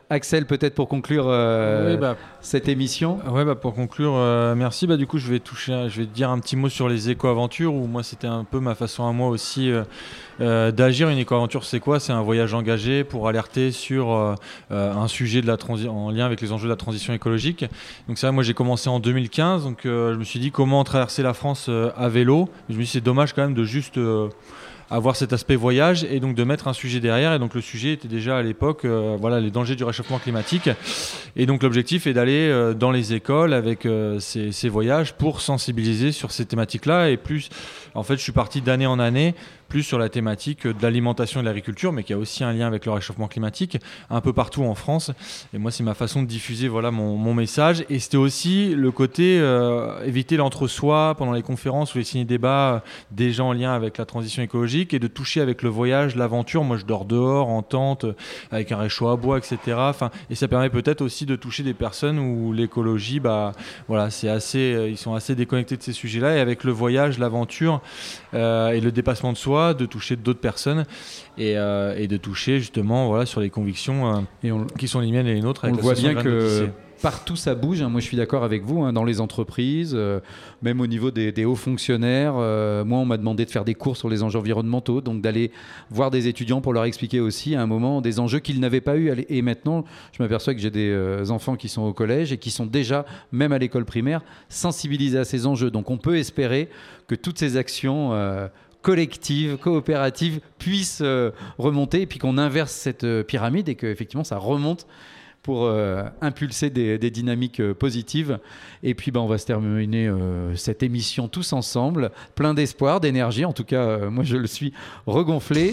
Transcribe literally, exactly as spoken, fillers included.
Axel, peut-être pour conclure euh, oui, bah, cette émission. Ouais, bah, pour conclure, euh, merci. Bah, du coup, je vais toucher, je vais te dire un petit mot sur les éco-aventures, où moi, c'était un peu ma façon à moi aussi euh, euh, d'agir. Une éco-aventure, c'est quoi? C'est un voyage engagé pour alerter sur euh, euh, un sujet de la transi- en lien avec les enjeux de la transition écologique. Donc ça, moi, j'ai commencé en deux mille quinze. Donc, euh, je me suis dit comment traverser la France euh, à vélo. Je me suis dit, c'est dommage quand même de juste euh, avoir cet aspect voyage et donc de mettre un sujet derrière. Et donc le sujet était déjà à l'époque euh, voilà, les dangers du réchauffement climatique. Et donc l'objectif est d'aller euh, dans les écoles avec euh, ces, ces voyages pour sensibiliser sur ces thématiques-là. Et plus, en fait, je suis parti d'année en année plus sur la thématique de l'alimentation et de l'agriculture, mais qui a aussi un lien avec le réchauffement climatique, un peu partout en France. Et moi, c'est ma façon de diffuser voilà, mon, mon message. Et c'était aussi le côté euh, éviter l'entre-soi pendant les conférences ou les ciné-débats, euh, des gens en lien avec la transition écologique, et de toucher avec le voyage, l'aventure. Moi, je dors dehors, en tente, avec un réchaud à bois, et cetera. Enfin, et ça permet peut-être aussi de toucher des personnes où l'écologie, bah, voilà, c'est assez, euh, ils sont assez déconnectés de ces sujets-là. Et avec le voyage, l'aventure euh, et le dépassement de soi, de toucher d'autres personnes et, euh, et de toucher justement voilà, sur les convictions euh, et on, qui sont les miennes et les nôtres. On le voit bien que partout ça bouge, hein. Moi je suis d'accord avec vous, hein, dans les entreprises, euh, même au niveau des, des hauts fonctionnaires. Euh, moi on m'a demandé de faire des cours sur les enjeux environnementaux, donc d'aller voir des étudiants pour leur expliquer aussi à un moment des enjeux qu'ils n'avaient pas eu. Et maintenant je m'aperçois que j'ai des euh, enfants qui sont au collège et qui sont déjà, même à l'école primaire, sensibilisés à ces enjeux. Donc on peut espérer que toutes ces actions euh, collective, coopérative puisse euh, remonter, et puis qu'on inverse cette euh, pyramide et qu'effectivement ça remonte pour euh, impulser des, des dynamiques euh, positives. Et puis bah, on va se terminer euh, cette émission tous ensemble, plein d'espoir, d'énergie. En tout cas, euh, moi je le suis regonflé.